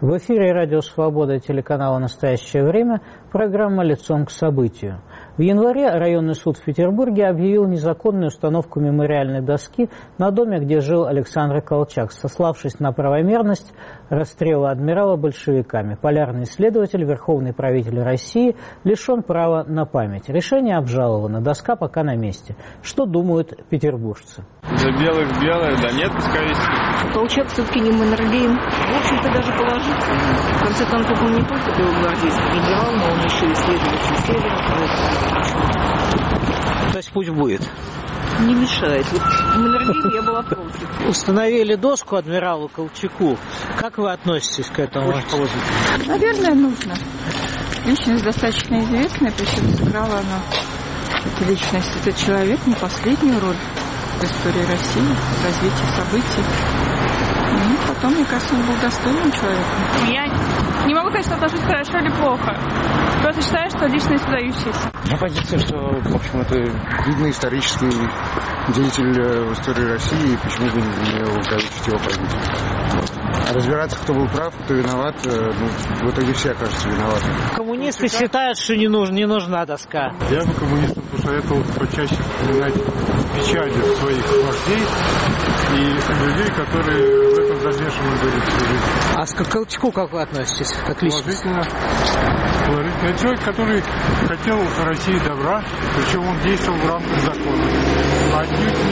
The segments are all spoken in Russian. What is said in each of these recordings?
В эфире «Радио Свобода» и телеканала «Настоящее время» программа «Лицом к событию». В январе районный суд в Петербурге объявил незаконную установку мемориальной доски на доме, где жил Александр Колчак, сославшись на правомерность расстрела адмирала большевиками. Полярный исследователь, верховный правитель России, лишен права на память. Решение обжаловано, доска пока на месте. Что думают петербуржцы? За белых белое, да нет, пускай висит. Колчак все-таки не Маннергейм. В общем-то, даже положительно. В конце концов, он не только белогвардейский генерал, но он еще и исследователь Севера. То есть пусть будет? Не мешает. Вот в Маннергейме я была против. Установили доску адмиралу Колчаку. Как вы относитесь к этому? Очень положительно. Наверное, нужно. Личность достаточно известная, причем сыграла она, эта личность, этот человек, не последнюю роль в истории России, в развитии событий. Ну, потом, мне кажется, он был достойным человеком. Я не могу сказать, что отношусь хорошо или плохо. Просто считаю, что личность выдающаяся. Моя позиция, что, в общем, это видный исторический деятель в истории России, и почему бы не увековечить его позицию. А разбираться, кто был прав, кто виноват, в итоге все окажутся виноваты. Коммунисты считают, что не нужна доска. Я бы коммунистам посоветовал почаще вспоминать печали своих вождей и людей, которые в этом замешаны были всю жизнь. А к Колчаку как вы относитесь? Как личность? Положительно. Это человек, который хотел России добра, причем он действовал в рамках закона. Отнюдь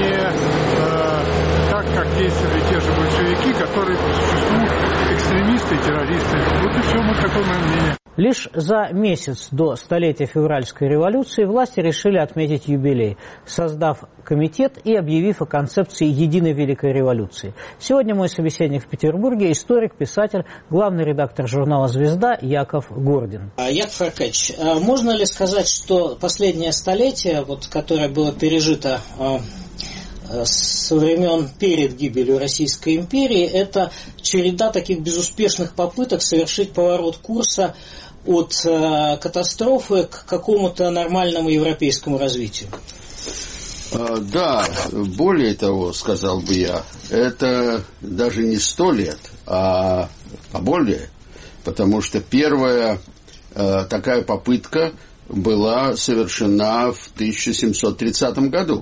не так, как действовали те же большевики, которые по существу экстремисты и террористы. Вот и все, такое мое мнение. Лишь за месяц до столетия февральской революции власти решили отметить юбилей, создав комитет и объявив о концепции единой великой революции. Сегодня мой собеседник в Петербурге – историк, писатель, главный редактор журнала «Звезда» Яков Гордин. Яков Аркадьевич, можно ли сказать, что последнее столетие, которое было пережито со времен перед гибелью Российской империи, это череда таких безуспешных попыток совершить поворот курса от катастрофы к какому-то нормальному европейскому развитию? Да, более того, сказал бы я, это даже не 100 лет, а более, потому что первая такая попытка была совершена в 1730 году,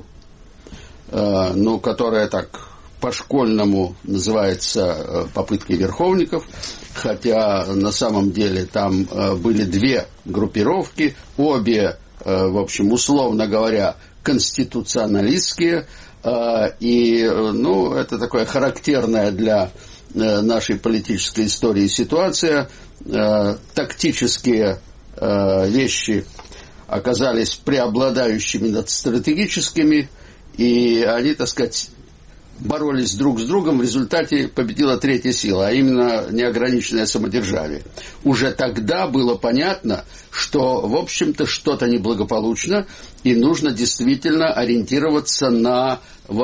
которая так по-школьному называется попыткой верховников, хотя на самом деле там были две группировки, обе, в общем, условно говоря, конституционалистские, и, это такое характерная для нашей политической истории ситуация. Тактические вещи оказались преобладающими над стратегическими, и они, так сказать, боролись друг с другом, в результате победила третья сила, а именно неограниченное самодержавие. Уже тогда было понятно, что, в общем-то, что-то неблагополучно, и нужно действительно ориентироваться на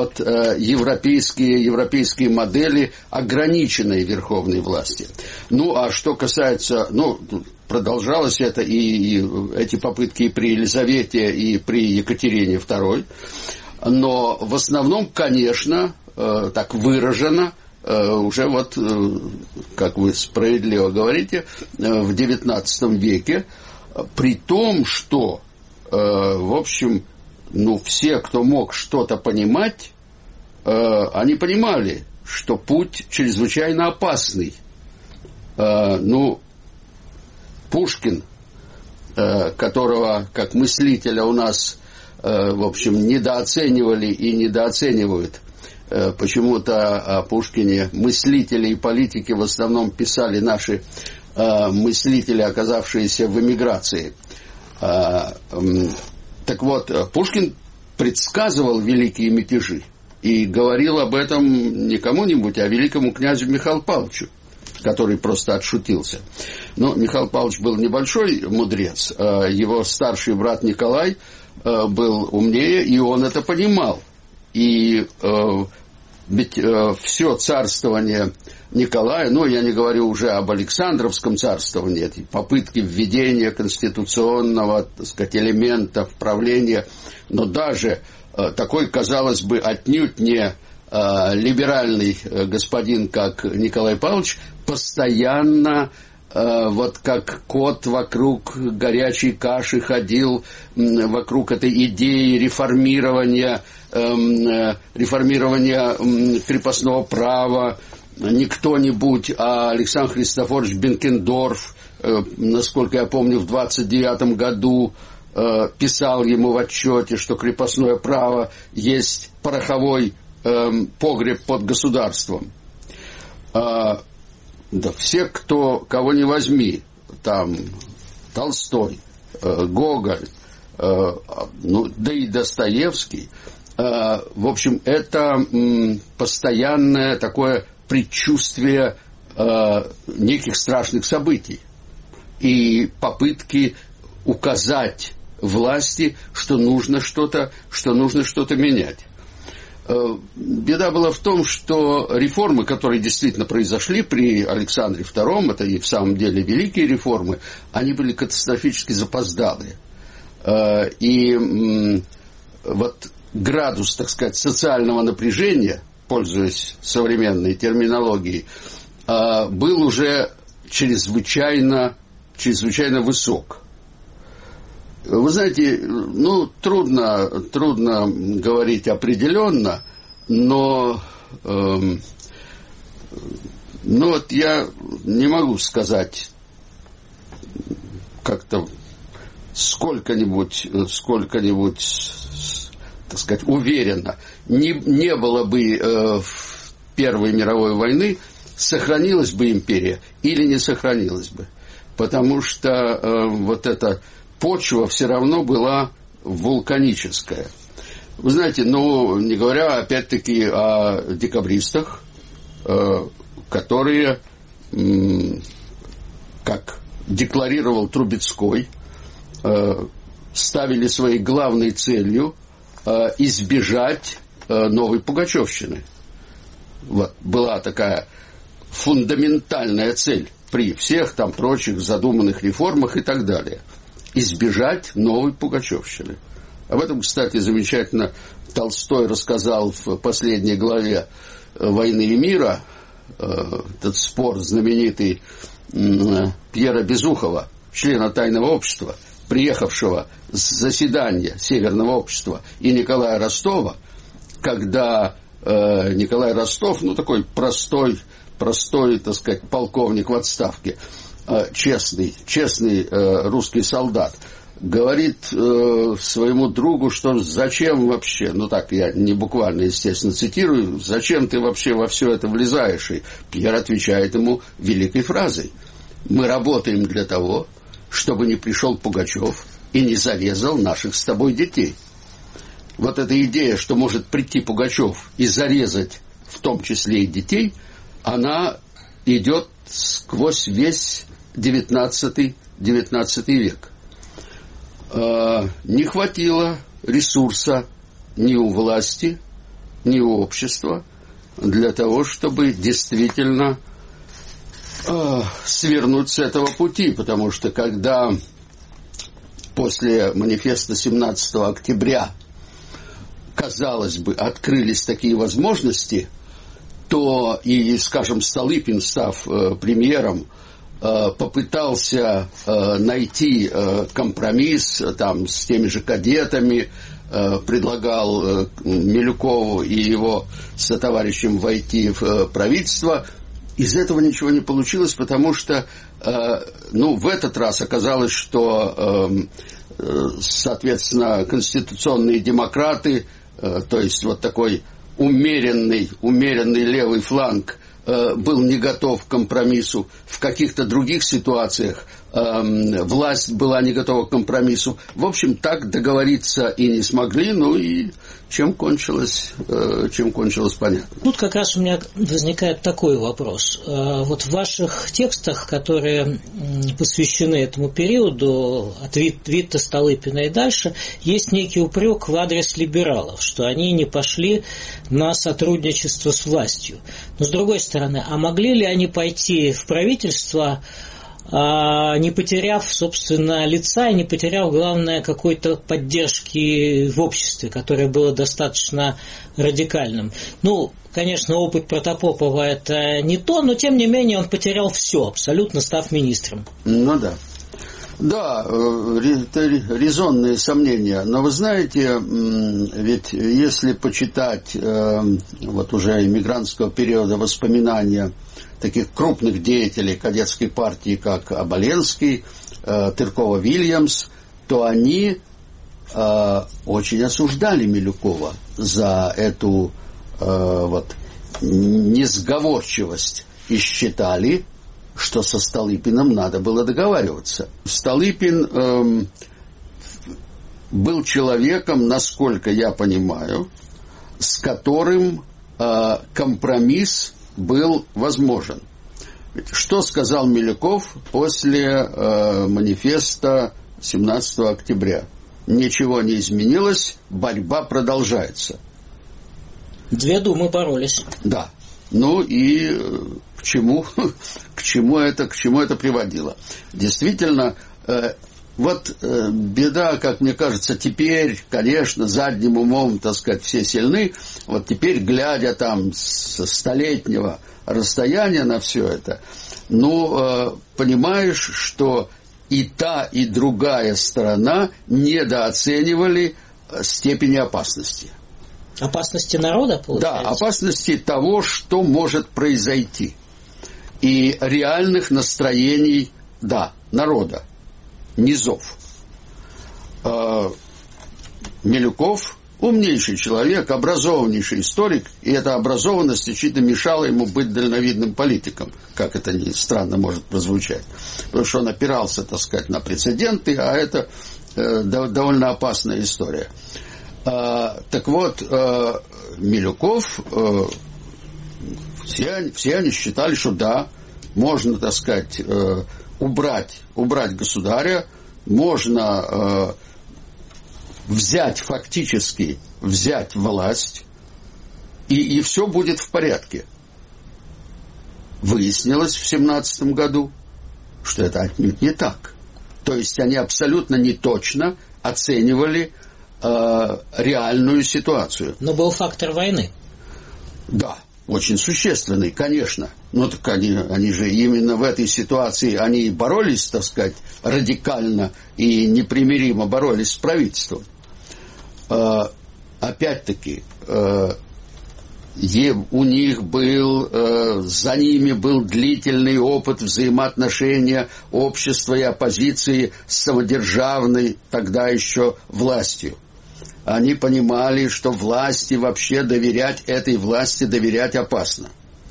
европейские модели ограниченной верховной власти. А что касается, продолжалось это и эти попытки и при Елизавете, и при Екатерине II, но в основном, конечно, так выражено, уже как вы справедливо говорите, в XIX веке, при том, что, в общем, все, кто мог что-то понимать, они понимали, что путь чрезвычайно опасный. Пушкин, которого как мыслителя у нас, в общем, недооценивали и недооценивают. Почему-то о Пушкине мыслители и политики в основном писали наши мыслители, оказавшиеся в эмиграции. Так вот, Пушкин предсказывал великие мятежи и говорил об этом не кому-нибудь, а великому князю Михаилу Павловичу, который просто отшутился. Но Михаил Павлович был небольшой мудрец, его старший брат Николай был умнее, и он это понимал. И ведь все царствование Николая, я не говорю уже об Александровском царствовании, эти попытки введения конституционного, так сказать, элемента в правление, но даже такой, казалось бы, отнюдь не либеральный господин, как Николай Павлович, постоянно вот как кот вокруг горячей каши ходил, вокруг этой идеи реформирования крепостного права. Не кто-нибудь, а Александр Христофорович Бенкендорф, насколько я помню, в 29 году писал ему в отчете, что крепостное право есть пороховой погреб под государством. Да, все, кого не возьми, там Толстой, Гоголь, да и Достоевский, в общем, это постоянное такое предчувствие неких страшных событий и попытки указать власти, что нужно что-то менять. Беда была в том, что реформы, которые действительно произошли при Александре II, это и в самом деле великие реформы, они были катастрофически запоздалые. И вот градус, так сказать, социального напряжения, пользуясь современной терминологией, был уже чрезвычайно высок. Вы знаете, трудно говорить определенно, но вот я не могу сказать как-то сколько-нибудь, так сказать, уверенно. Не было бы Первой мировой войны, сохранилась бы империя или не сохранилась бы. Потому что вот эта почва все равно была вулканическая. Вы знаете, не говоря опять-таки о декабристах, которые, как декларировал Трубецкой, ставили своей главной целью избежать новой пугачевщины. Вот, была такая фундаментальная цель при всех там прочих задуманных реформах и так далее. Избежать новой пугачевщины. Об этом, кстати, замечательно Толстой рассказал в последней главе «Войны и мира», этот спор знаменитый Пьера Безухова, члена Тайного общества, приехавшего с заседания Северного общества, и Николая Ростова, когда Николай Ростов, такой простой, так сказать, полковник в отставке, честный русский солдат, говорит своему другу, что зачем вообще, так я не буквально, естественно, цитирую, зачем ты вообще во все это влезаешь? И Пьер отвечает ему великой фразой: мы работаем для того, чтобы не пришел Пугачев и не зарезал наших с тобой детей. Вот эта идея, что может прийти Пугачев и зарезать в том числе и детей, она идет сквозь весь XIX век. Не хватило ресурса ни у власти, ни у общества для того, чтобы действительно свернуть с этого пути, потому что когда после манифеста 17 октября, казалось бы, открылись такие возможности, то и, скажем, Столыпин, став премьером, попытался найти компромисс там с теми же кадетами, предлагал Милюкову и его сотоварищам войти в правительство. Из этого ничего не получилось, потому что в этот раз оказалось, что соответственно конституционные демократы, то есть вот такой умеренный левый фланг, был не готов к компромиссу. В каких-то других ситуациях власть была не готова к компромиссу. В общем, так договориться и не смогли, и чем кончилось, понятно. Тут как раз у меня возникает такой вопрос. Вот в ваших текстах, которые посвящены этому периоду, от Витта, Столыпина и дальше, есть некий упрек в адрес либералов, что они не пошли на сотрудничество с властью. Но с другой стороны, а могли ли они пойти в правительство не потеряв, собственно, лица и не потеряв, главное, какой-то поддержки в обществе, которое было достаточно радикальным. Ну, конечно, опыт Протопопова – это не то, но, тем не менее, он потерял все, абсолютно став министром. Ну да. Да, это резонные сомнения. Но вы знаете, ведь если почитать вот уже иммигрантского периода воспоминания таких крупных деятелей кадетской партии, как Оболенский, Тыркова-Вильямс, то они очень осуждали Милюкова за эту вот несговорчивость и считали, что со Столыпиным надо было договариваться. Столыпин был человеком, насколько я понимаю, с которым компромисс был возможен. Что сказал Милюков после манифеста 17 октября? Ничего не изменилось, борьба продолжается. Две думы боролись. Да. Ну и к чему это приводило? Действительно, вот беда, как мне кажется, теперь, конечно, задним умом, так сказать, все сильны. Вот теперь, глядя там со столетнего расстояния на все это, ну, понимаешь, что и та, и другая сторона недооценивали степени опасности. Опасности народа, получается? Да, опасности того, что может произойти. И реальных настроений, да, народа, низов. Милюков умнейший человек, образованнейший историк, и эта образованность очевидно мешала ему быть дальновидным политиком, как это ни странно может прозвучать. Потому что он опирался, так сказать, на прецеденты, а это довольно опасная история. Так вот, Милюков, все они считали, что да, можно, так сказать, убрать государя, можно фактически взять власть, и все будет в порядке. Выяснилось в 17 году, что это отнюдь не так. То есть они абсолютно неточно оценивали реальную ситуацию. Но был фактор войны. Да, очень существенный, конечно. Но так они же именно в этой ситуации они боролись, так сказать, радикально и непримиримо боролись с правительством. Опять-таки, у них за ними был длительный опыт взаимоотношения общества и оппозиции с самодержавной тогда еще властью. Они понимали, что власти вообще этой власти доверять опасно.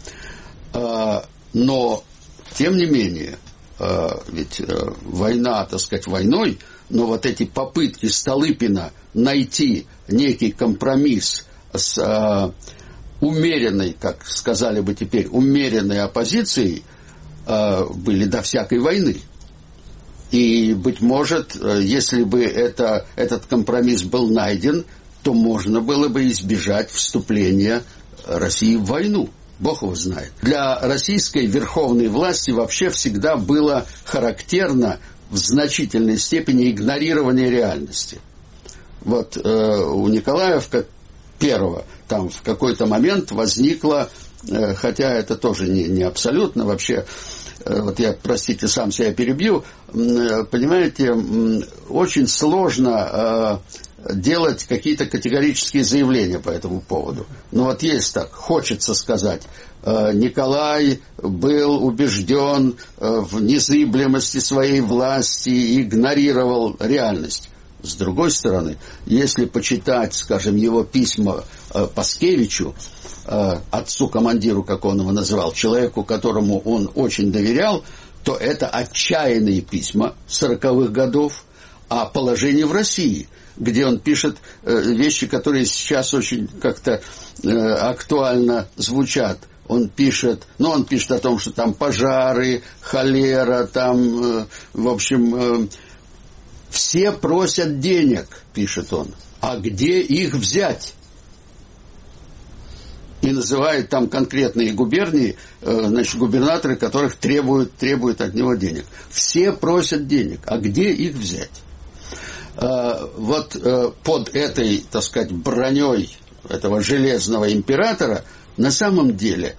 Но, тем не менее, ведь война, так сказать, войной, но вот эти попытки Столыпина найти некий компромисс с умеренной, как сказали бы теперь, умеренной оппозицией, были до всякой войны. И, быть может, если бы этот компромисс был найден, то можно было бы избежать вступления России в войну. Бог его знает. Для российской верховной власти вообще всегда было характерно в значительной степени игнорирование реальности. Вот у Николая I там в какой-то момент возникло, хотя это тоже не абсолютно вообще, вот я, простите, сам себя перебью, понимаете, очень сложно делать какие-то категорические заявления по этому поводу. Но вот есть так, хочется сказать, Николай был убежден в незыблемости своей власти и игнорировал реальность. С другой стороны, если почитать, скажем, его письма Паскевичу, отцу-командиру, как он его называл, человеку, которому он очень доверял, то это отчаянные письма 40-х годов о положении в России, где он пишет вещи, которые сейчас очень как-то актуально звучат. Он пишет о том, что там пожары, холера, там, в общем, все просят денег, пишет он. А где их взять? и называет там конкретные губернии, значит, губернаторы, которых требуют от него денег. Все просят денег, а где их взять? Вот под этой, так сказать, броней этого железного императора на самом деле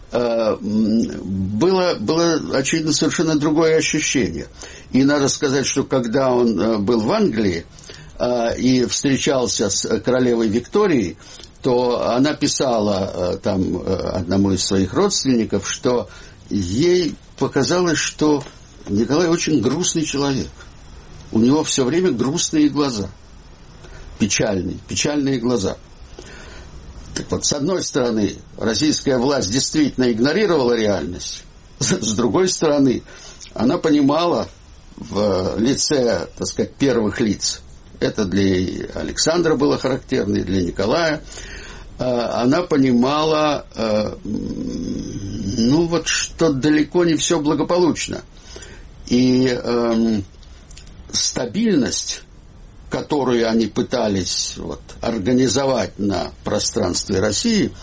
было, очевидно, совершенно другое ощущение. И надо сказать, что когда он был в Англии и встречался с королевой Викторией, то она писала там одному из своих родственников, что ей показалось, что Николай очень грустный человек. У него все время грустные глаза, печальные глаза. Так вот, с одной стороны, российская власть действительно игнорировала реальность, с другой стороны, она понимала в лице, так сказать, первых лиц, это для Александра было характерно, и для Николая, она понимала, ну вот, что далеко не все благополучно. И стабильность, которую они пытались вот организовать на пространстве России,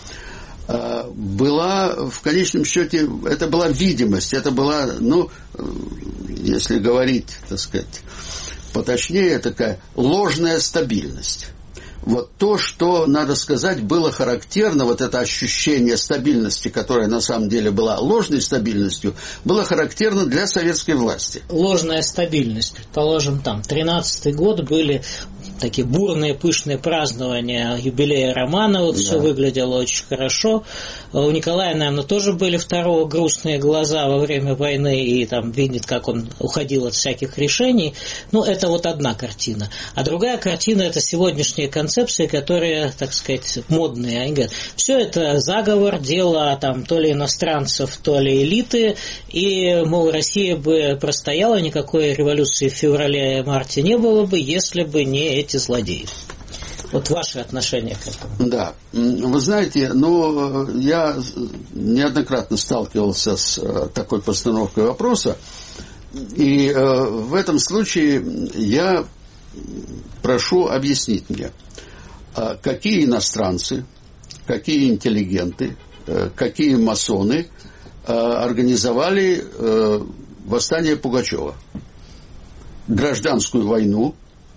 была, в конечном счете, это была видимость, это была, ну, если говорить, так сказать, поточнее, такая ложная стабильность. Вот то, что, надо сказать, было характерно, вот это ощущение стабильности, которое на самом деле была ложной стабильностью, было характерно для советской власти. Ложная стабильность, предположим, там, 13-й год были такие бурные, пышные празднования юбилея Романова, да. Все выглядело очень хорошо. У Николая, наверное, тоже были второго грустные глаза во время войны, и там видит, как он уходил от всяких решений. Ну, это вот одна картина. А другая картина – это сегодняшние концепции, которые, так сказать, модные. Они говорят, все это заговор, дело там то ли иностранцев, то ли элиты, и, мол, Россия бы простояла, никакой революции в феврале-марте не было бы, если бы не эти злодеи. Вот ваши отношения к этому. Да. Вы знаете, ну, я неоднократно сталкивался с такой постановкой вопроса, и в этом случае я прошу объяснить мне, какие иностранцы, какие интеллигенты, какие масоны организовали восстание Пугачева, гражданскую войну,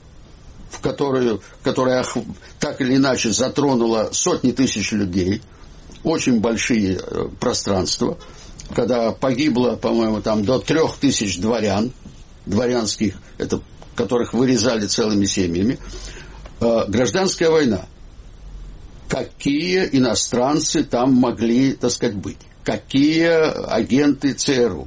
которая так или иначе затронула сотни тысяч людей, очень большие пространства, когда погибло, по-моему, там до 3000 дворянских, это, которых вырезали целыми семьями. Гражданская война. Какие иностранцы там могли, так сказать, быть? Какие агенты ЦРУ?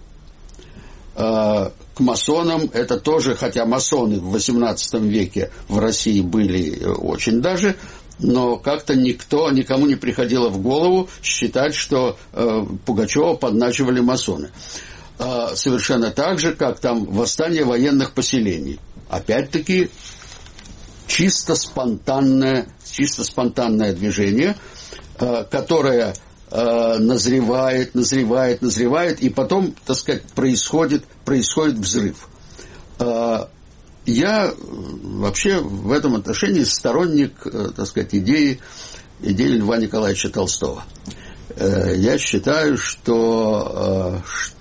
К масонам это тоже, хотя масоны в XVIII веке в России были очень даже, но как-то никому не приходило в голову считать, что Пугачева подначивали масоны. Совершенно так же, как там восстание военных поселений. Опять-таки, чисто спонтанное движение, которое назревает, и потом, так сказать, происходит взрыв. Я вообще в этом отношении сторонник, так сказать, идеи Льва Николаевича Толстого. Я считаю, что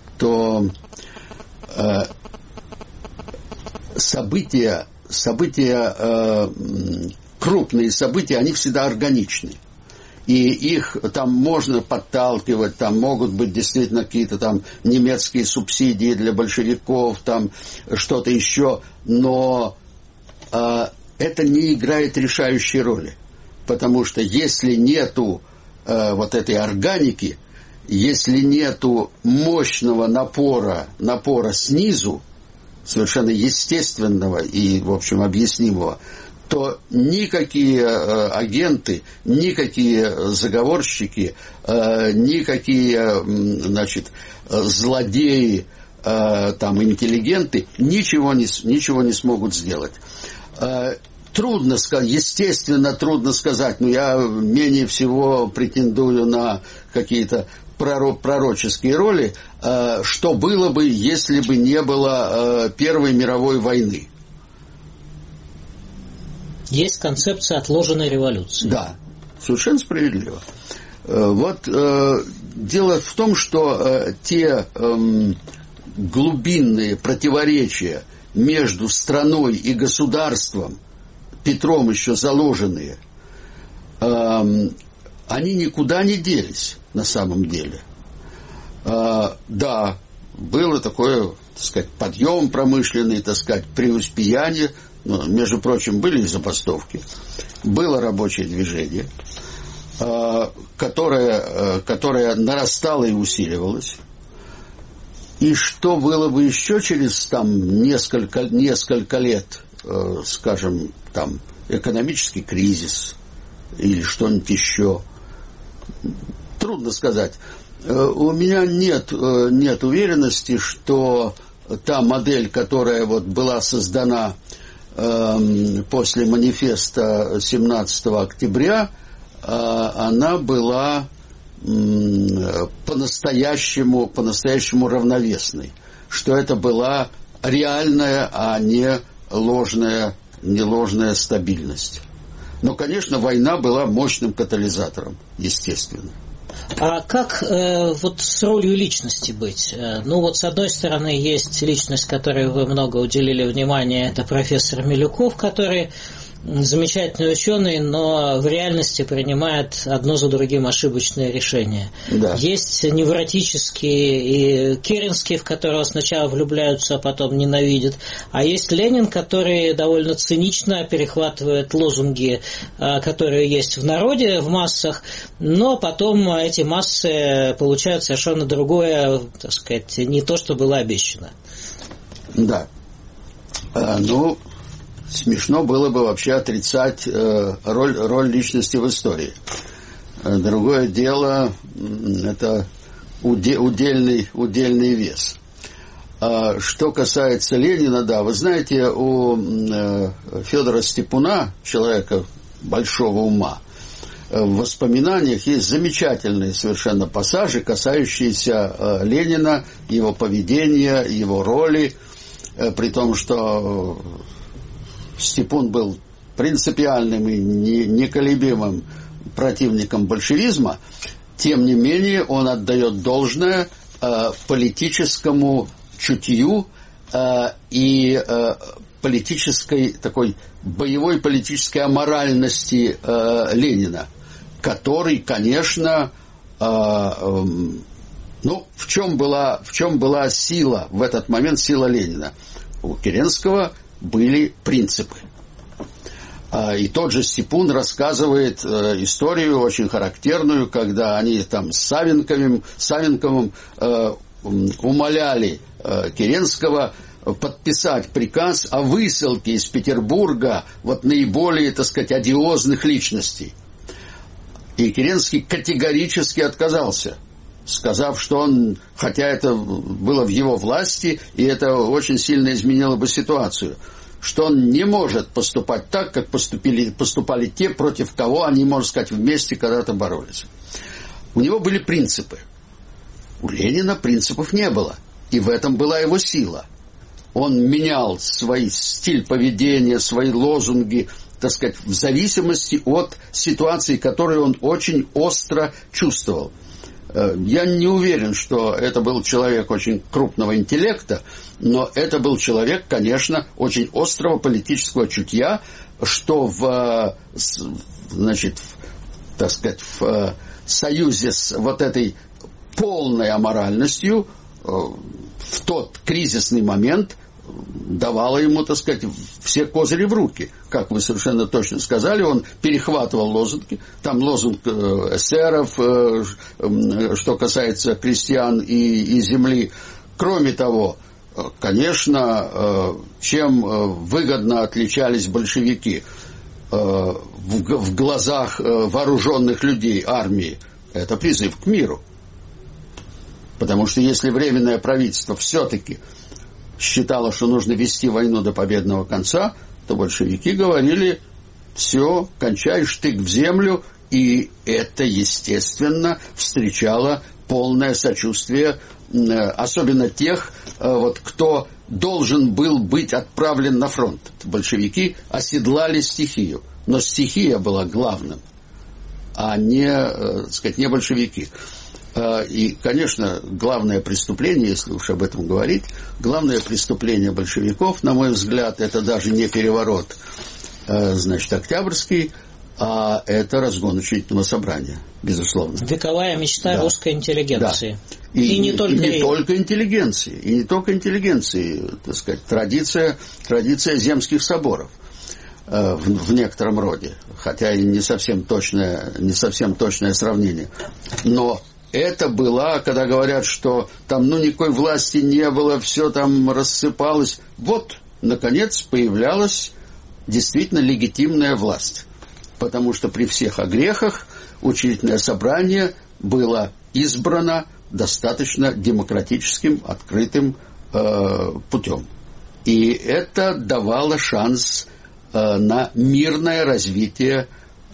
крупные события, они всегда органичны. И их там можно подталкивать, там могут быть действительно какие-то там немецкие субсидии для большевиков, там что-то еще, но это не играет решающей роли. Потому что если нету вот этой органики, если нету мощного напора снизу, совершенно естественного и, в общем, объяснимого, то никакие агенты, никакие заговорщики, никакие, значит, злодеи, там, интеллигенты ничего не смогут сделать. Трудно сказать, естественно, трудно сказать, но я менее всего претендую на какие-то пророческие роли, что было бы, если бы не было Первой мировой войны. Есть концепция отложенной революции. Да, совершенно справедливо. Дело в том, что те глубинные противоречия между страной и государством, Петром еще заложенные, они никуда не делись на самом деле. Да, было такое, так сказать, подъем промышленный, так сказать, преуспеяние, но, между прочим, были и забастовки, было рабочее движение, которое нарастало и усиливалось. И что было бы еще через несколько лет, скажем, там, экономический кризис или что-нибудь еще, трудно сказать. У меня нет уверенности, что та модель, которая была создана после манифеста 17 октября, она была по-настоящему равновесной, что это была реальная, а не ложная стабильность. Но, конечно, война была мощным катализатором, естественно. А как с ролью личности быть? С одной стороны, есть личность, которой вы много уделили внимания, это профессор Милюков, который замечательный ученый, но в реальности принимает одно за другим ошибочные решения. Да. Есть невротический и Керенский, в которого сначала влюбляются, а потом ненавидят. А есть Ленин, который довольно цинично перехватывает лозунги, которые есть в народе, в массах, но потом эти массы получают совершенно другое, так сказать, не то, что было обещано. Да. Смешно было бы вообще отрицать роль личности в истории. Другое дело – это удельный вес. Что касается Ленина, да, вы знаете, у Федора Степуна, человека большого ума, в воспоминаниях есть замечательные совершенно пассажи, касающиеся Ленина, его поведения, его роли, при том, что Степун был принципиальным и неколебимым противником большевизма, тем не менее он отдает должное политическому чутью и боевой политической аморальности Ленина, который, конечно, в чем была сила в этот момент, сила Ленина? У Керенского были принципы. И тот же Степун рассказывает историю очень характерную, когда они там с Савенковым умоляли Керенского подписать приказ о высылке из Петербурга наиболее, так сказать, одиозных личностей. И Керенский категорически отказался, сказав, что он, хотя это было в его власти, и это очень сильно изменило бы ситуацию, что он не может поступать так, как поступали те, против кого они, можно сказать, вместе когда-то боролись. У него были принципы. У Ленина принципов не было. И в этом была его сила. Он менял свой стиль поведения, свои лозунги, так сказать, в зависимости от ситуации, которую он очень остро чувствовал. Я не уверен, что это был человек очень крупного интеллекта, но это был человек, конечно, очень острого политического чутья, что в союзе с этой полной аморальностью в тот кризисный момент давала ему, так сказать, все козыри в руки. Как вы совершенно точно сказали, он перехватывал лозунги. Там лозунг эсеров, что касается крестьян и земли. Кроме того, конечно, чем выгодно отличались большевики в глазах вооруженных людей, армии, это призыв к миру. Потому что если Временное правительство все-таки считало, что нужно вести войну до победного конца, то большевики говорили: все, кончай, штык в землю, и это, естественно, встречало полное сочувствие, особенно тех, кто должен был быть отправлен на фронт. Большевики оседлали стихию, но стихия была главным. а не, так сказать, не большевики. И, конечно, главное преступление, если уж об этом говорить, главное преступление большевиков, на мой взгляд, это даже не переворот, значит, Октябрьский, а это разгон учредительного собрания, безусловно. Вековая мечта русской интеллигенции. Да. И не только интеллигенции, и не только интеллигенции, так сказать, традиция земских соборов в некотором роде, хотя и не совсем точное сравнение. Но это была, когда говорят, что там никакой власти не было, все там рассыпалось. Вот, наконец, появлялась действительно легитимная власть. Потому что при всех огрехах учредительное собрание было избрано достаточно демократическим, открытым путем. И это давало шанс на мирное развитие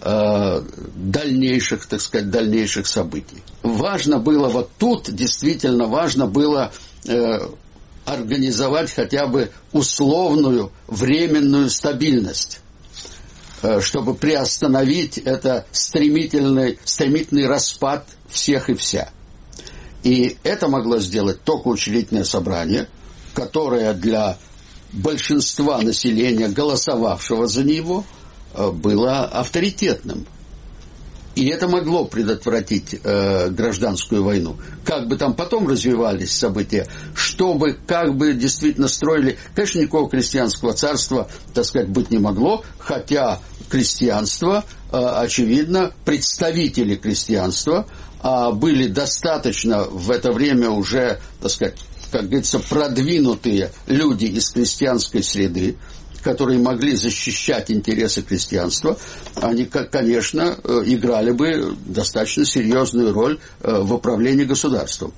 дальнейших событий. Важно было вот тут, действительно важно было организовать хотя бы условную временную стабильность, чтобы приостановить это стремительный распад всех и вся. И это могло сделать только учредительное собрание, которое для большинства населения, голосовавшего за него, было авторитетным. И это могло предотвратить гражданскую войну. Как бы там потом развивались события, чтобы как бы действительно строили... Конечно, никакого крестьянского царства, так сказать, быть не могло, хотя крестьянство, очевидно, представители крестьянства были достаточно в это время уже, так сказать, как говорится, продвинутые люди из крестьянской среды, которые могли защищать интересы крестьянства, они, конечно, играли бы достаточно серьезную роль в управлении государством.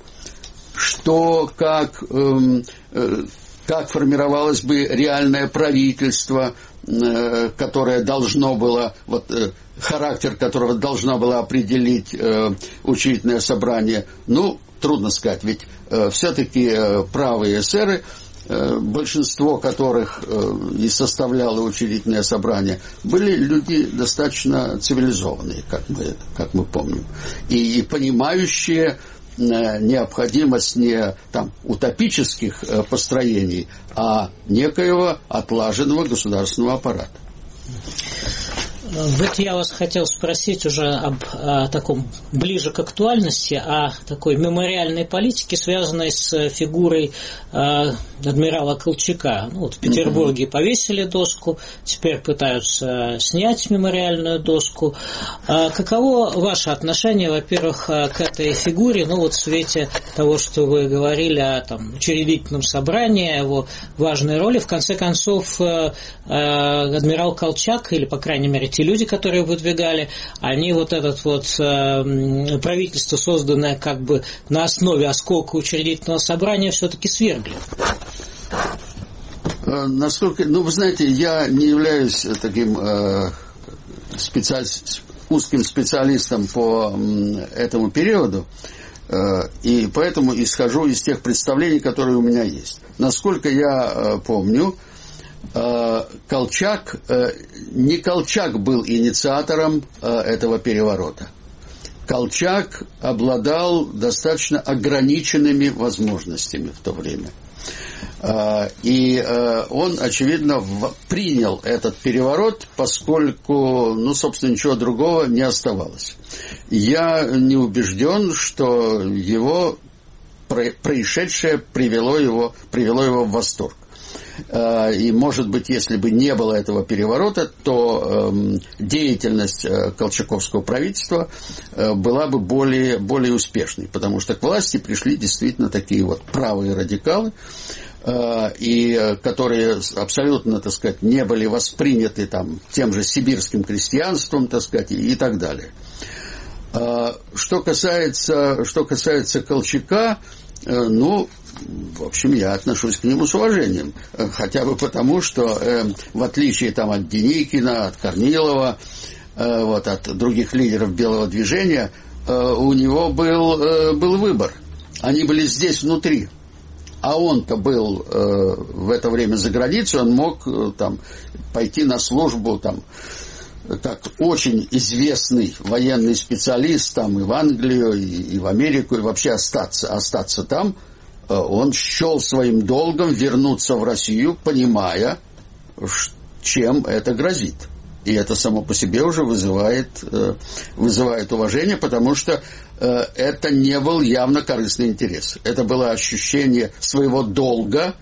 Как формировалось бы реальное правительство, которое должно было, характер которого должно было определить учредительное собрание, трудно сказать, ведь все-таки правые эсеры, большинство которых и составляло учредительное собрание, были люди достаточно цивилизованные, как мы помним, и понимающие необходимость не утопических построений, а некоего отлаженного государственного аппарата. Вот я вас хотел спросить уже об таком ближе к актуальности, о такой мемориальной политике, связанной с фигурой адмирала Колчака. В Петербурге повесили доску, теперь пытаются снять мемориальную доску. Каково ваше отношение, во-первых, к этой фигуре, в свете того, что вы говорили о учредительном собрании, о его важной роли? В конце концов, адмирал Колчак, или, по крайней мере, те люди, которые выдвигали, они правительство, созданное как бы на основе осколка учредительного собрания, все-таки свергли. Насколько, вы знаете, я не являюсь таким узким специалистом по этому периоду, и поэтому исхожу из тех представлений, которые у меня есть. Насколько я помню, Колчак, не Колчак был инициатором этого переворота. Колчак обладал достаточно ограниченными возможностями в то время. И он, очевидно, принял этот переворот, поскольку, собственно, ничего другого не оставалось. Я не убежден, что его происшедшее привело его в восторг. И, может быть, если бы не было этого переворота, то деятельность колчаковского правительства была бы более успешной, потому что к власти пришли действительно такие правые радикалы, и которые абсолютно, так сказать, не были восприняты тем же сибирским крестьянством, так сказать, и так далее. Что касается Колчака, в общем, я отношусь к нему с уважением. Хотя бы потому, что в отличие от Деникина, от Корнилова, от других лидеров белого движения, у него был выбор. Они были здесь внутри. А он-то был в это время за границей, он мог пойти на службу как очень известный военный специалист там и в Англию, и в Америку, и вообще остаться там, он счел своим долгом вернуться в Россию, понимая, чем это грозит. И это само по себе уже вызывает уважение, потому что это не был явно корыстный интерес. Это было ощущение своего долга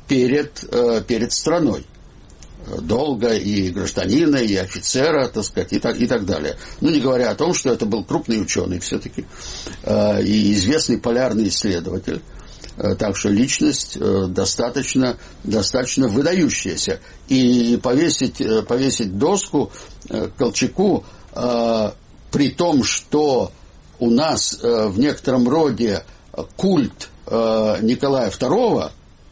перед страной. Долга и гражданина, и офицера, так сказать, и так далее. Ну, не говоря о том, что это был крупный ученый все-таки, и известный полярный исследователь. Так что личность достаточно выдающаяся. И повесить доску Колчаку, при том, что у нас в некотором роде культ Николая II,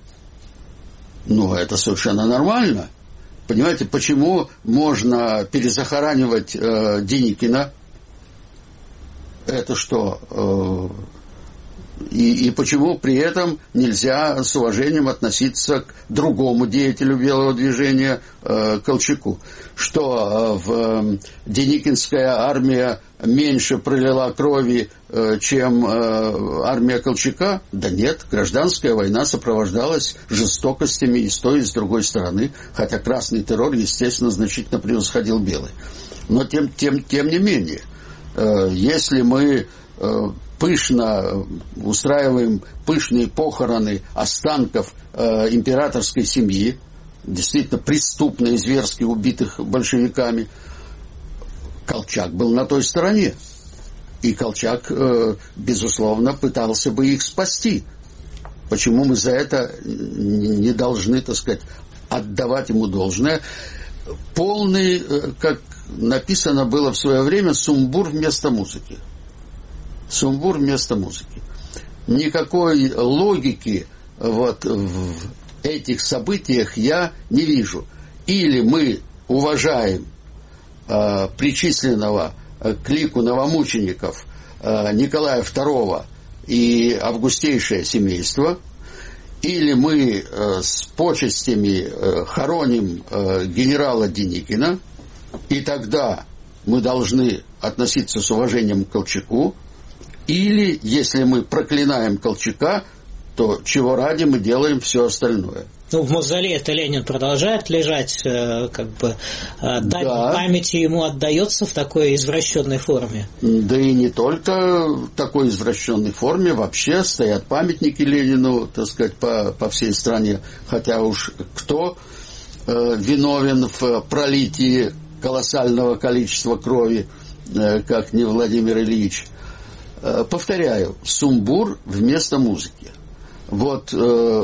ну, это совершенно нормально. Понимаете, почему можно перезахоранивать Деникина? Это что? И почему при этом нельзя с уважением относиться к другому деятелю белого движения, Колчаку? Что Деникинская армия меньше пролила крови, чем армия Колчака? Да нет, гражданская война сопровождалась жестокостями и с той, и с другой стороны, хотя красный террор, естественно, значительно превосходил белый. Но тем не менее, если мы пышно устраиваем пышные похороны останков императорской семьи, действительно преступно и зверски убитых большевиками, Колчак был на той стороне. И Колчак, безусловно, пытался бы их спасти. Почему мы за это не должны, так сказать, отдавать ему должное? Полный, как написано было в свое время, сумбур вместо музыки. Сумбур вместо музыки. Никакой логики вот в этих событиях я не вижу. Или мы уважаем причисленного к лику новомучеников Николая II и августейшее семейство, или мы с почестями хороним генерала Деникина, и тогда мы должны относиться с уважением к Колчаку, или, если мы проклинаем Колчака, то чего ради мы делаем все остальное. Ну, в мавзолее-то Ленин продолжает лежать, как бы, да. Памяти ему отдается в такой извращенной форме. Да и не только в такой извращенной форме, вообще стоят памятники Ленину, так сказать, по всей стране, хотя уж кто виновен в пролитии колоссального количества крови, как не Владимир Ильич. Повторяю, сумбур вместо музыки. Вот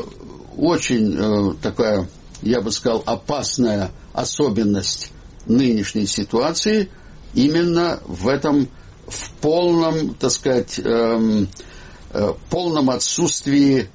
очень такая, я бы сказал, опасная особенность нынешней ситуации именно в этом, в полном, так сказать, полном отсутствии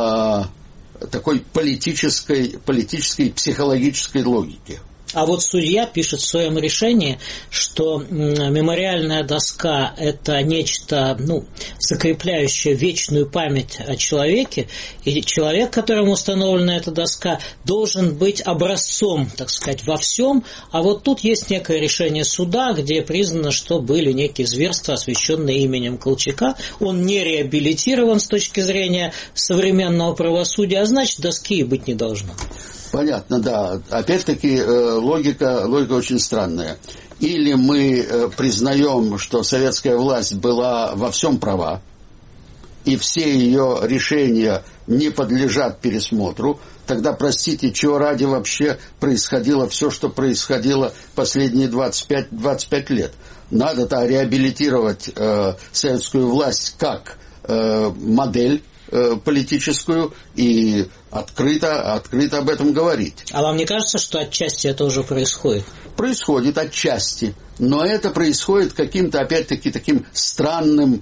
такой политической, психологической логики. А вот судья пишет в своем решении, что мемориальная доска – это нечто, закрепляющее вечную память о человеке, и человек, которому установлена эта доска, должен быть образцом, так сказать, во всем. А вот тут есть некое решение суда, где признано, что были некие зверства, освященные именем Колчака. Он не реабилитирован с точки зрения современного правосудия, а значит, доски и быть не должно. Понятно, да. Опять-таки логика очень странная. Или мы признаем, что советская власть была во всем права, и все ее решения не подлежат пересмотру, тогда, простите, чего ради вообще происходило все, что происходило последние 25 лет? Надо-то реабилитировать советскую власть как модель политическую и открыто об этом говорить. А вам не кажется, что отчасти это уже происходит? Происходит отчасти, но это происходит каким-то, опять-таки, таким странным,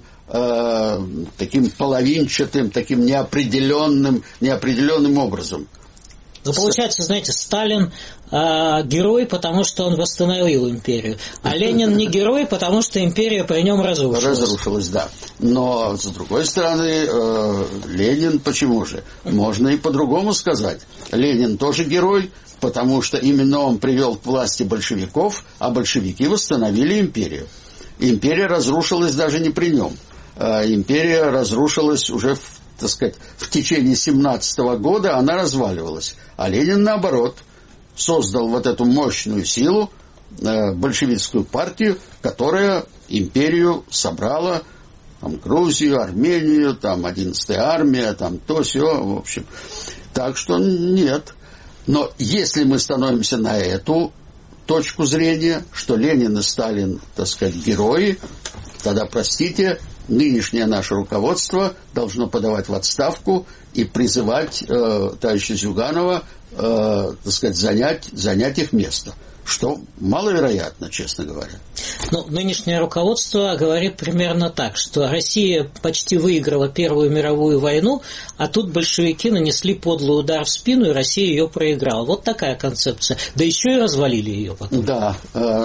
таким половинчатым, таким неопределенным образом. Ну, получается, знаете, Сталин герой, потому что он восстановил империю, а Ленин не герой, потому что империя при нем разрушилась. Разрушилась, да. Но, с другой стороны, Ленин, почему же? Можно и по-другому сказать. Ленин тоже герой, потому что именно он привел к власти большевиков, а большевики восстановили империю. Империя разрушилась даже не при нем. Империя разрушилась уже, так сказать, в течение 17-го года, она разваливалась. А Ленин, наоборот, создал вот эту мощную силу, большевистскую партию, которая империю собрала, там, Грузию, Армению, там, 11-я армия, там, то, сё, в общем. Так что нет. Но если мы становимся на эту точку зрения, что Ленин и Сталин, так сказать, герои, тогда, простите, нынешнее наше руководство должно подавать в отставку и призывать товарища Зюганова, так сказать, занять их место. Что маловероятно, честно говоря. Ну, нынешнее руководство говорит примерно так, что Россия почти выиграла Первую мировую войну, а тут большевики нанесли подлый удар в спину, и Россия ее проиграла. Вот такая концепция. Да еще и развалили ее потом. Да,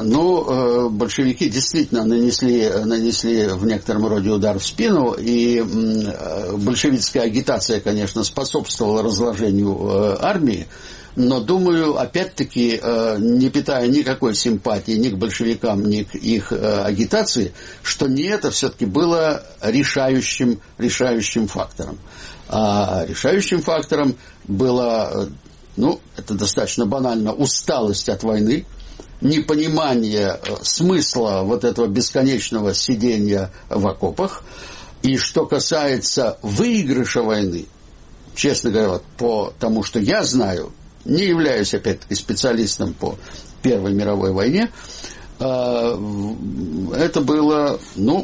большевики действительно нанесли в некотором роде удар в спину, и большевистская агитация, конечно, способствовала разложению армии. Но, думаю, опять-таки, не питая никакой симпатии ни к большевикам, ни к их агитации, что не это все-таки было решающим фактором. А решающим фактором было, это достаточно банально, усталость от войны, непонимание смысла вот этого бесконечного сидения в окопах. И что касается выигрыша войны, честно говоря, по тому, что я знаю, не являюсь, опять-таки, специалистом по Первой мировой войне, это было,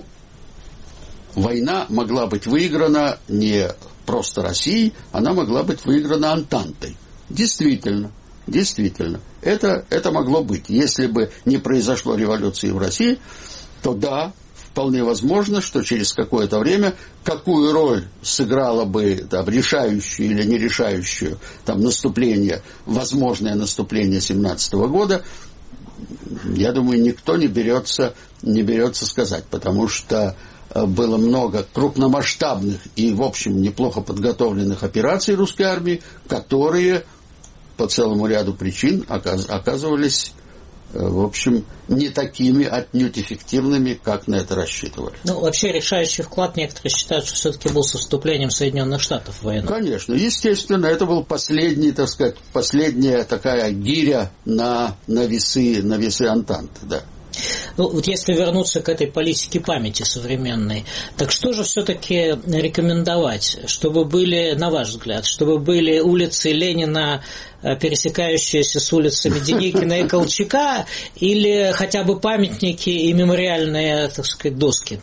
война могла быть выиграна не просто Россией, она могла быть выиграна Антантой. Действительно. Это могло быть. Если бы не произошло революции в России, то да, вполне возможно, что через какое-то время какую роль сыграло бы там, решающую или не решающую наступление, возможное наступление 17-го года, я думаю, никто не берется сказать, потому что было много крупномасштабных и, в общем, неплохо подготовленных операций русской армии, которые по целому ряду причин оказывались, в общем, не такими отнюдь эффективными, как на это рассчитывали. Вообще решающий вклад некоторые считают, что все-таки был со вступлением Соединенных Штатов в войну. Конечно, естественно, это был последняя такая гиря на весы Антанты, да. Вот если вернуться к этой политике памяти современной, так что же все-таки рекомендовать, чтобы были, на ваш взгляд, чтобы были улицы Ленина, пересекающиеся с улицами Деникина и Колчака, или хотя бы памятники и мемориальные, так сказать, доски?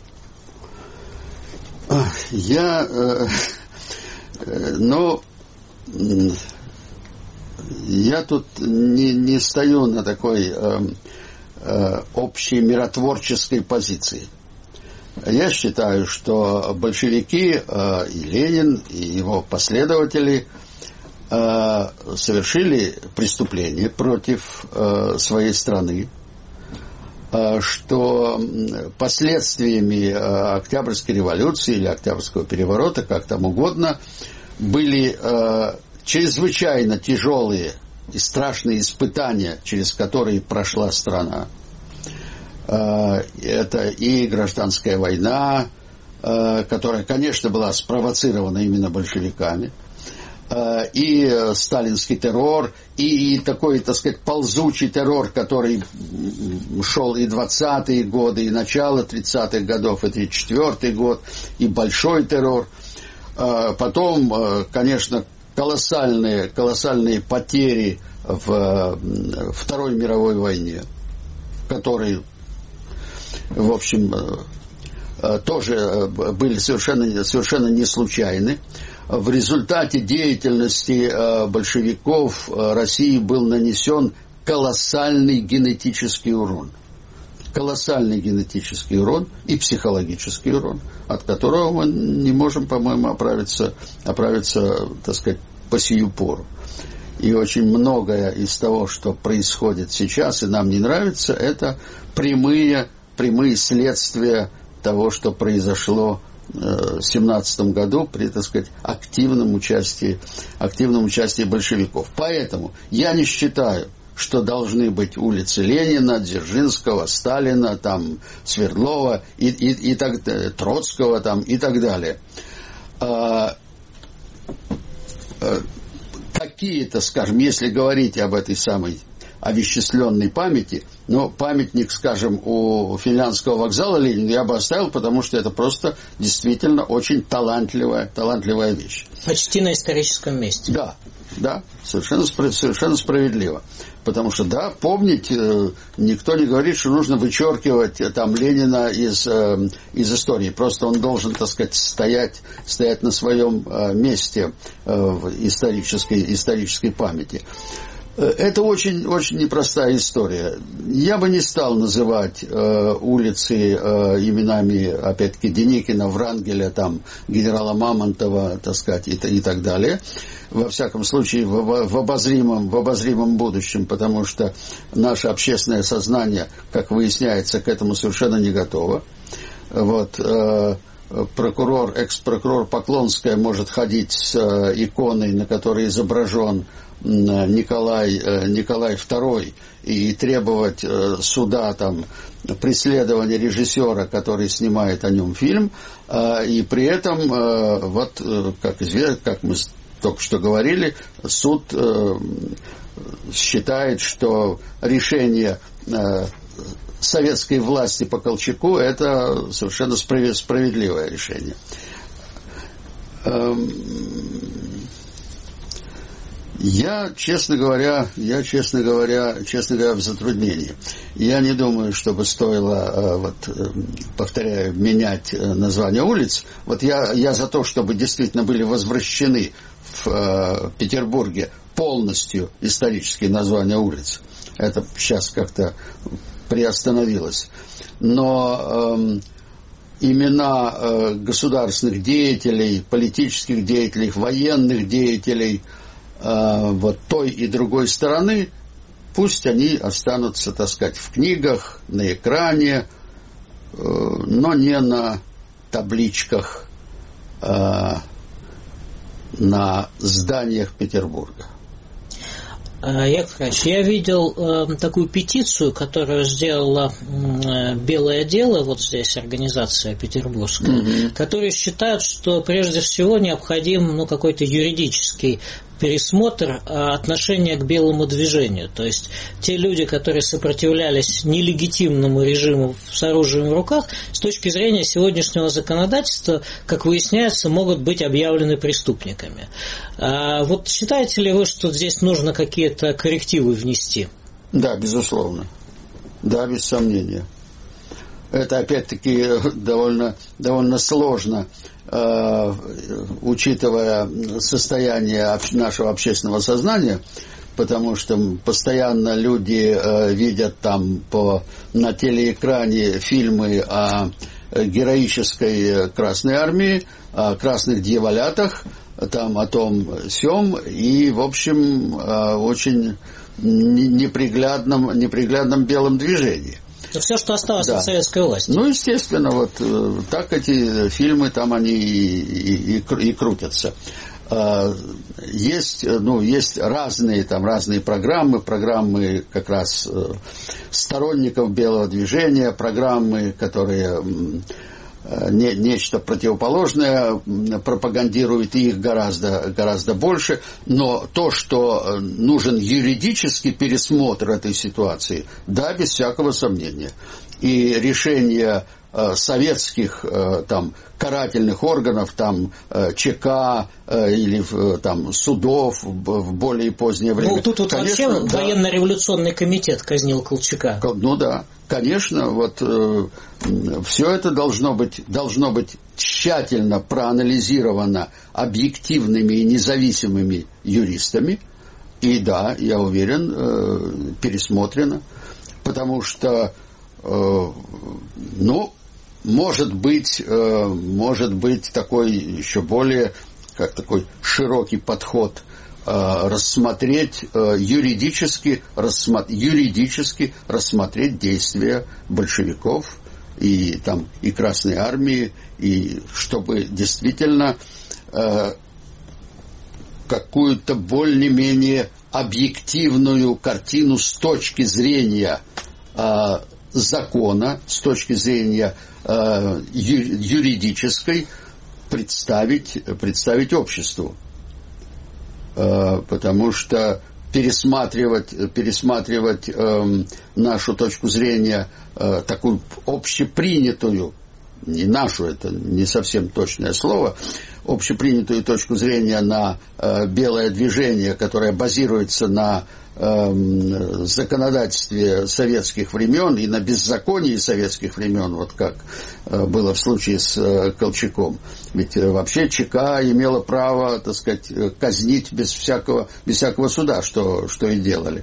Я тут не стою на такой общей миротворческой позиции. Я считаю, что большевики и Ленин, и его последователи совершили преступление против своей страны, что последствиями Октябрьской революции или Октябрьского переворота, как там угодно, были чрезвычайно тяжелые и страшные испытания, через которые прошла страна. Это и гражданская война, которая, конечно, была спровоцирована именно большевиками, и сталинский террор, и такой, так сказать, ползучий террор, который шел и 20-е годы, и начало 30-х годов, и 34-й год, и большой террор. Потом, конечно, колоссальные потери в Второй мировой войне, которые, в общем, тоже были совершенно не случайны. В результате деятельности большевиков России был нанесен колоссальный генетический урон. Колоссальный генетический урон и психологический урон, от которого мы не можем, по-моему, оправиться, так сказать, по сию пору. и очень многое из того, что происходит сейчас и нам не нравится, это прямые следствия того, что произошло в 1917 году при, так сказать, активном участии большевиков. Поэтому я не считаю, что должны быть улицы Ленина, Дзержинского, Сталина, там, Свердлова и так, Троцкого там, и так далее. Какие-то, скажем, если говорить об этой самой овеществленной памяти, но памятник, скажем, у Финляндского вокзала Ленина я бы оставил, потому что это просто действительно очень талантливая вещь. Почти на историческом месте. Да, совершенно справедливо. Потому что, да, помнить, никто не говорит, что нужно вычеркивать там Ленина из истории. Просто он должен, так сказать, стоять на своем месте в исторической памяти. Это очень, очень непростая история. Я бы не стал называть улицы именами, опять-таки, Деникина, Врангеля, там, генерала Мамонтова, так сказать, и так далее. Во всяком случае, в обозримом будущем, потому что наше общественное сознание, как выясняется, к этому совершенно не готово. Вот, экс-прокурор Поклонская может ходить с иконой, на которой изображен Николай II, и требовать суда, там, преследования режиссера, который снимает о нем фильм, и при этом, вот, как мы только что говорили, суд считает, что решение советской власти по Колчаку – это совершенно справедливое решение. Я, честно говоря, в затруднении. Я не думаю, чтобы стоило, повторяю, менять название улиц. Вот я за то, чтобы действительно были возвращены в Петербурге полностью исторические названия улиц. Это сейчас как-то приостановилось. Но имена государственных деятелей, политических деятелей, военных деятелей вот той и другой стороны, пусть они останутся, так сказать, в книгах, на экране, но не на табличках на зданиях Петербурга. Яков Ильич, я видел такую петицию, которую сделала «Белое дело», вот здесь организация петербургская, которые считают, что прежде всего необходим какой-то юридический пересмотр отношения к белому движению. То есть те люди, которые сопротивлялись нелегитимному режиму с оружием в руках, с точки зрения сегодняшнего законодательства, как выясняется, могут быть объявлены преступниками. Вот считаете ли вы, что здесь нужно какие-то коррективы внести? Да, безусловно. Да, без сомнения. Это, опять-таки, довольно сложно, учитывая состояние нашего общественного сознания, потому что постоянно люди видят там на телеэкране фильмы о героической Красной Армии, о красных дьяволятах, там о том сём, и, в общем, очень неприглядном белом движении. Это все, что осталось от советской власти. Ну, естественно, вот так эти фильмы там они и крутятся. Есть разные программы как раз сторонников белого движения, программы, которые нечто противоположное пропагандируют, и их гораздо больше. Но то, что нужен юридический пересмотр этой ситуации, да, без всякого сомнения. И решение советских там карательных органов, там ЧК или там судов в более позднее время. Ну, тут конечно, вообще военно-революционный комитет казнил Колчака. Ну да, конечно, вот все это должно быть тщательно проанализировано объективными и независимыми юристами. И да, я уверен, пересмотрено, потому что может быть такой еще более, как такой широкий подход рассмотреть юридически рассмотреть действия большевиков и Красной Армии, и чтобы действительно какую-то более-менее объективную картину с точки зрения закона, с точки зрения юридической представить обществу. Потому что пересматривать нашу точку зрения, такую общепринятую, не нашу, это не совсем точное слово, общепринятую точку зрения на белое движение, которое базируется на законодательстве советских времен и на беззаконии советских времен, вот как было в случае с Колчаком. Ведь вообще ЧК имела право, так сказать, казнить без всякого суда, что и делали.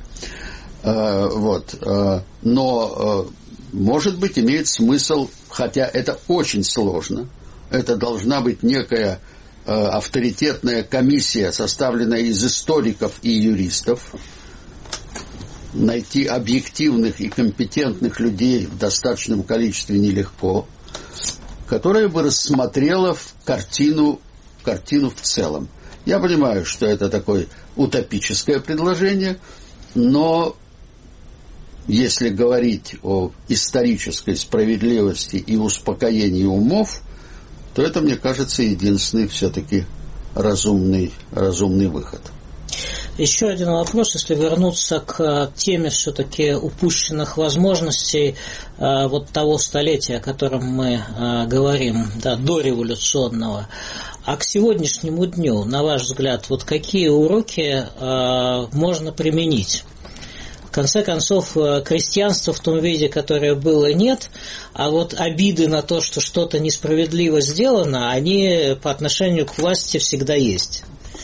Но, может быть, имеет смысл, хотя это очень сложно, это должна быть некая авторитетная комиссия, составленная из историков и юристов, найти объективных и компетентных людей в достаточном количестве нелегко, которая бы рассмотрела картину в целом. Я понимаю, что это такое утопическое предложение, но если говорить о исторической справедливости и успокоении умов, то это, мне кажется, единственный все-таки разумный выход. Еще один вопрос, если вернуться к теме все-таки упущенных возможностей вот того столетия, о котором мы говорим, да, дореволюционного. А к сегодняшнему дню, на ваш взгляд, вот какие уроки можно применить? В конце концов, крестьянства в том виде, которое было, нет, а вот обиды на то, что что-то несправедливо сделано, они по отношению к власти всегда есть.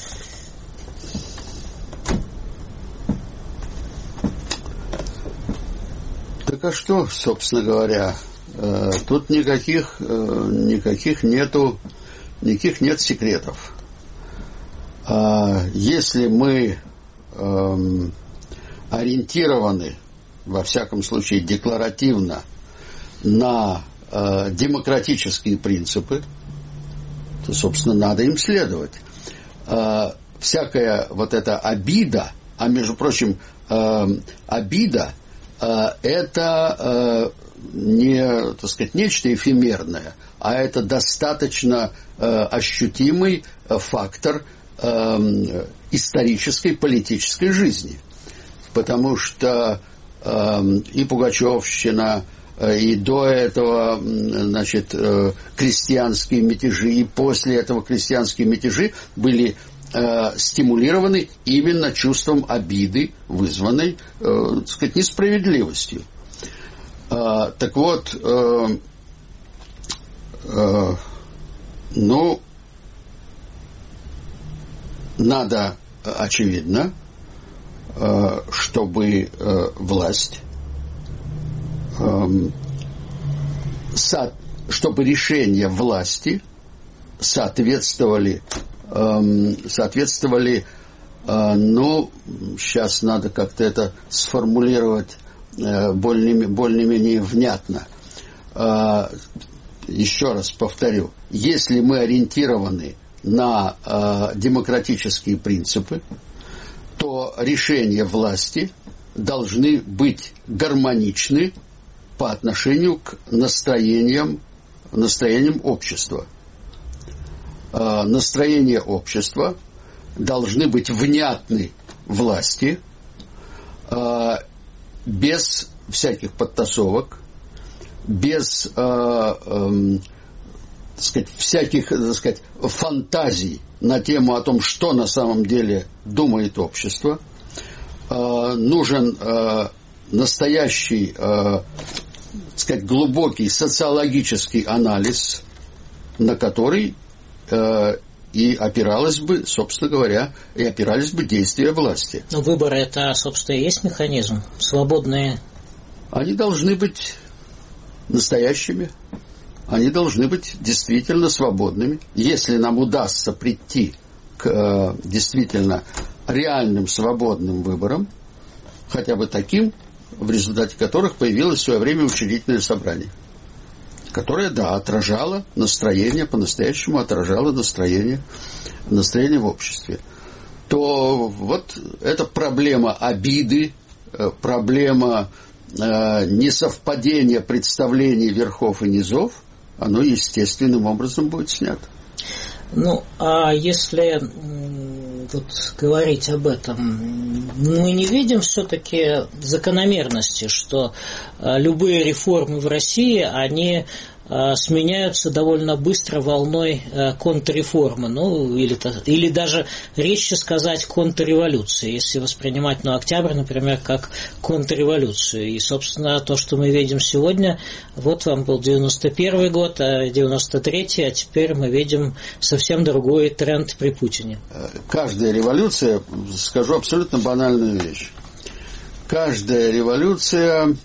Так а что, собственно говоря, тут никаких нет секретов. Если мы ориентированы, во всяком случае декларативно, на демократические принципы, то, собственно, надо им следовать. Всякая вот эта обида, а между прочим, обида это не, так сказать, нечто эфемерное, а это достаточно ощутимый фактор исторической, политической жизни. Потому что и Пугачевщина, и до этого, значит, крестьянские мятежи, и после этого крестьянские мятежи были стимулированы именно чувством обиды, вызванной, так сказать, несправедливостью. Так вот, надо, очевидно, чтобы власть, чтобы решения власти соответствовали, сейчас надо как-то это сформулировать более-менее внятно. Еще раз повторю, если мы ориентированы на демократические принципы, то решения власти должны быть гармоничны по отношению к настроениям общества. Настроения общества должны быть внятны власти, без всяких подтасовок, без всяких, так сказать, фантазий на тему о том, что на самом деле думает общество. Нужен настоящий, так сказать, глубокий социологический анализ, на который и опиралось бы, собственно говоря, и опирались бы действия власти. Но выборы – это, собственно, и есть механизм. Свободные. Они должны быть настоящими. Они должны быть действительно свободными. Если нам удастся прийти к действительно реальным свободным выборам, хотя бы таким, в результате которых появилось в свое время учредительное собрание, которое, да, отражало настроение, по-настоящему отражало настроение в обществе, то вот эта проблема обиды, проблема несовпадения представлений верхов и низов, оно естественным образом будет снято. Ну, а если вот говорить об этом, мы не видим все-таки закономерности, что любые реформы в России, они сменяются довольно быстро волной контрреформы, ну, или даже резче сказать контрреволюции, если воспринимать, Октябрь, например, как контрреволюцию. И, собственно, то, что мы видим сегодня, вот вам был 91 год, а 93-й, а теперь мы видим совсем другой тренд при Путине. Каждая революция, скажу абсолютно банальную вещь, каждая революция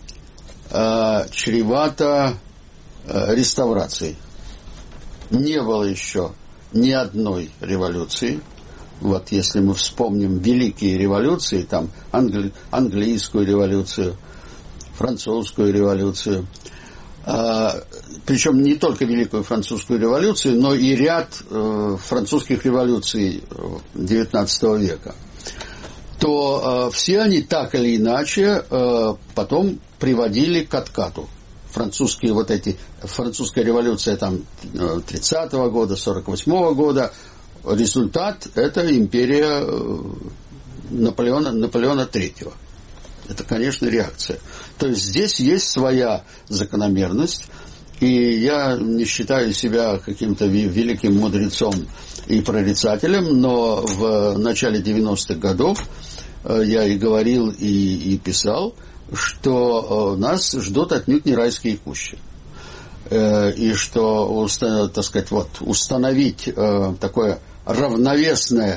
чревата реставрацией. Не было еще ни одной революции. Вот если мы вспомним великие революции, там английскую революцию, французскую революцию, причем не только великую французскую революцию, но и ряд французских революций XIX века, то все они так или иначе потом приводили к откату. Французская революция там 30-го года, 48-го года, результат – это империя Наполеона III. Это, конечно, реакция. То есть здесь есть своя закономерность, и я не считаю себя каким-то великим мудрецом и прорицателем, но в начале 90-х годов я и говорил, и писал, что нас ждут отнюдь не райские кущи. И что, так сказать, установить такое равновесное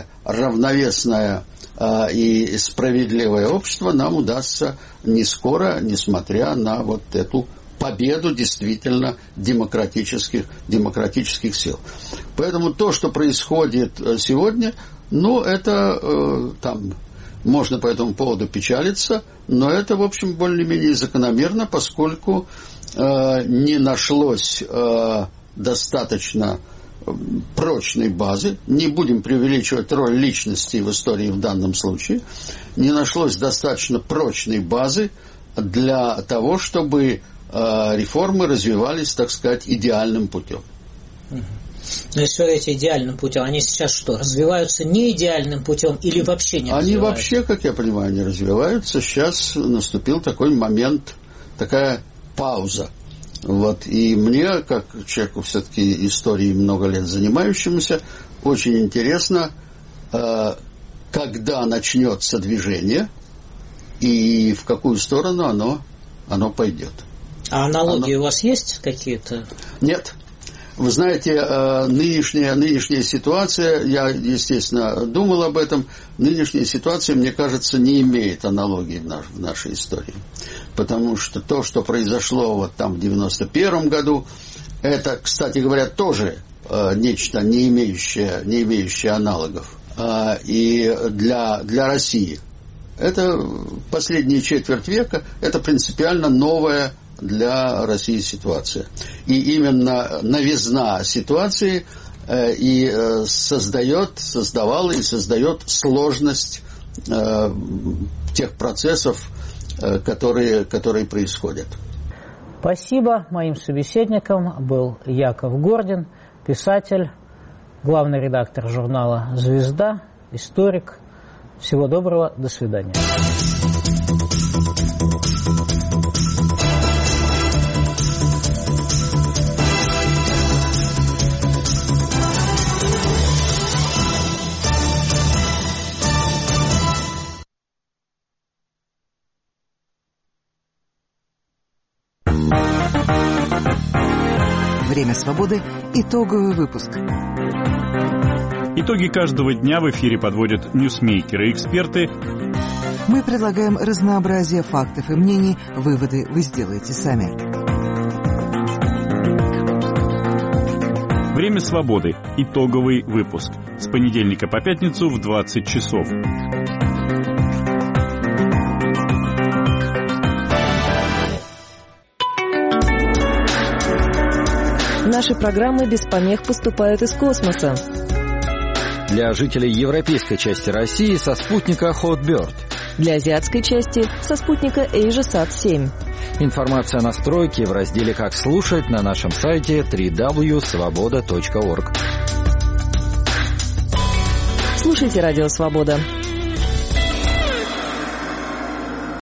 и справедливое общество нам удастся не скоро, несмотря на вот эту победу действительно демократических сил. Поэтому то, что происходит сегодня, это там можно по этому поводу печалиться, но это, в общем, более-менее закономерно, поскольку не нашлось достаточно прочной базы, не будем преувеличивать роль личности в истории в данном случае, не нашлось достаточно прочной базы для того, чтобы реформы развивались, так сказать, идеальным путем. Но если вы говорите идеальным путем, они сейчас что, развиваются не идеальным путем или вообще не развиваются? Они вообще, как я понимаю, не развиваются. Сейчас наступил такой момент, такая пауза. И мне, как человеку все-таки историей много лет занимающемуся, очень интересно, когда начнется движение и в какую сторону оно пойдет. А аналогии у вас есть какие-то? Нет. Вы знаете, нынешняя ситуация, я, естественно, думал об этом, нынешняя ситуация, мне кажется, не имеет аналогии в нашей истории. Потому что то, что произошло там в 91 году, это, кстати говоря, тоже нечто не имеющее аналогов. И для России. Это последние четверть века, это принципиально новая для России ситуация. И именно новизна ситуации и создавала и создает сложность тех процессов, которые происходят. Спасибо. Моим собеседником был Яков Гордин, писатель, главный редактор журнала «Звезда», историк. Всего доброго, до свидания. Время свободы. Итоговый выпуск. Итоги каждого дня в эфире подводят ньюсмейкеры и эксперты. Мы предлагаем разнообразие фактов и мнений. Выводы вы сделаете сами. Время свободы. Итоговый выпуск. С понедельника по пятницу в 20 часов. Наши программы без помех поступают из космоса. Для жителей европейской части России со спутника Hotbird. Для азиатской части со спутника AsiaSat-7. Информация о настройке в разделе «Как слушать» на нашем сайте www.svoboda.org. Слушайте «Радио Свобода».